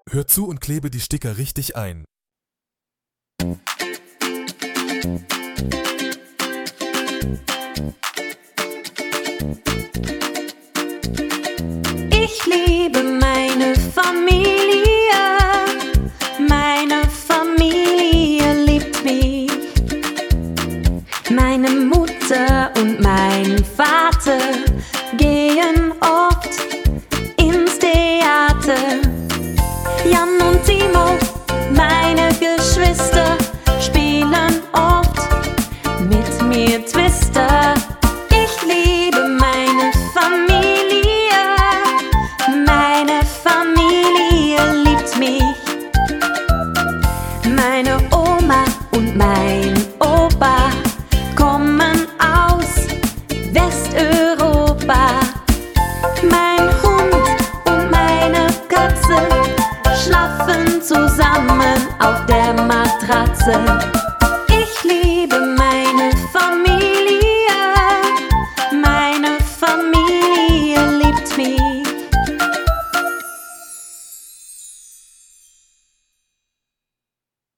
Hör zu und klebe die Sticker richtig ein. Ich liebe meine Familie. Meine Familie liebt mich. Meine Mutter und mein Vater gehen oft ins Theater. Jan und Timo, meine Geschwister, spielen oft mit mir Twister. Ich liebe meine Familie. Meine Familie liebt mich. Meine Oma und mein Opa kommen aus Westeuropa. Mein Hund und meine Katze schlafen zusammen auf der Matratze.